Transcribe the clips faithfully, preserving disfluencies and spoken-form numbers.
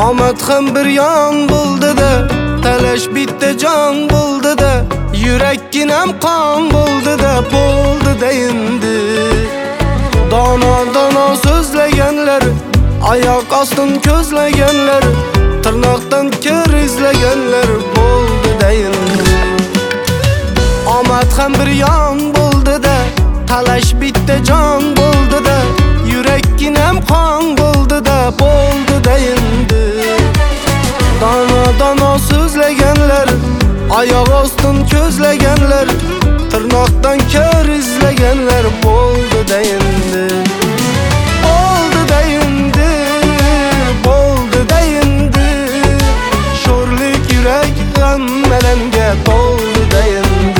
Omad ham bir yon bo'ldi-da, talash bitta jon bo'ldi-da, yurakkinam qon bo'ldi-da, bo'ldi-da endi. Dono-dono so'zlaganlar, oyoq ostin ko'zlaganlar, tirnoqdan kir izlaganlar, bo'ldi-da endi. Omad ham bir yon bo'ldi-da, talash bitta jon bo'ldi-da, yurakkinam qon bo'ldi-da, bo'ldi-da endi. Dono-dono so'zlaganlar, oyoq ostin ko'zlaganlar, tirnoqdan kir izlaganlar, bo'ldi-da endi. Bo'ldi-da endi, bo'ldi-da endi. Sho'rlik yurak g'ammalanga bo'ldi-da endi.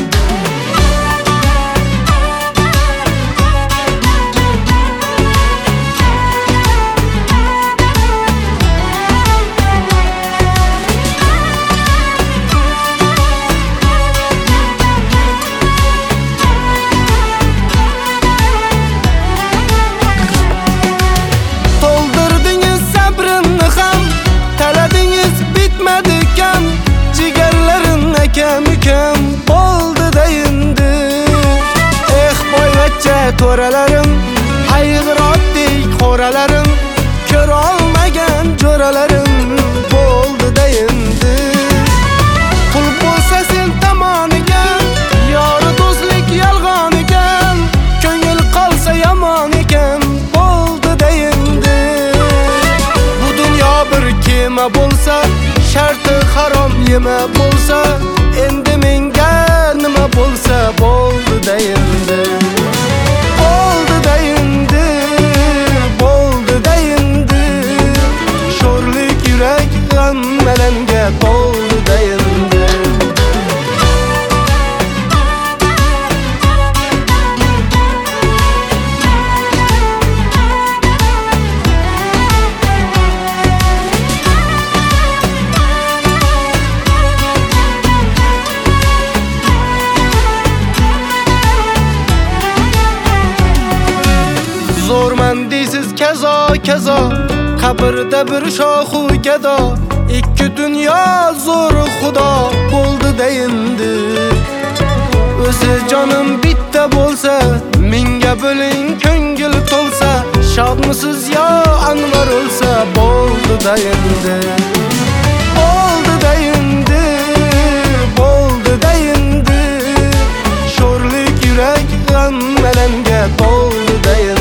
Mükəm bo'ldi-da endi. Eh boyvachcha to'ralarim, hayg'irotdek qoralarim, ko'ra olmagan jo'ralarim, bo'ldi-da endi. Pul bo'lsa sen tomoniga, yori do'stlik yolg'on ekan, ko'ngil qolsa yomon ekan, bo'ldi-da endi. Bu dunyo bir kema bo'lsa, sharti harom yema bo'lsa, endi menga nima bo'lsa bo'ldi-da endi. Bo'ldi-da endi, bo'ldi-da endi. Sho'rlik yurak g'ammalanga bo'ldi-da endi. Zo'rman deysiz kazo kazo, qabrda bir shoxu gado, ikki dunyo zo'r xudo bo'ldi-da endi. O'zi jonim bitta bo'lsa, menga bo'ling ko'ngil to'lsa, shodmisiz yo anvar o'lsa, bo'ldi-da endi. Bo'ldi-da endi, bo'ldi-da endi. Sho'rlik yurak g'ammalanga bo'ldi-da endi.